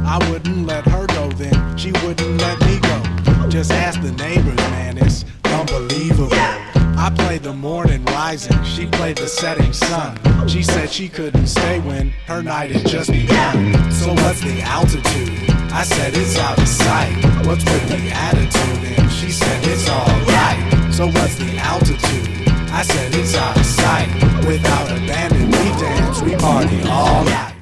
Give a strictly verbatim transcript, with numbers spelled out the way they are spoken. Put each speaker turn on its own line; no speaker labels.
I wouldn't let her go then, she wouldn't let me go. Just ask the neighbors, man, it's unbelievable. I played the morning rising, she played the setting sun. She said she couldn't stay when her night had just begun. So what's the altitude? I said it's out of sight. What's with the attitude? And she said it's alright. So what's the altitude? I said it's out of sight. Without abandon, we dance, we party all night.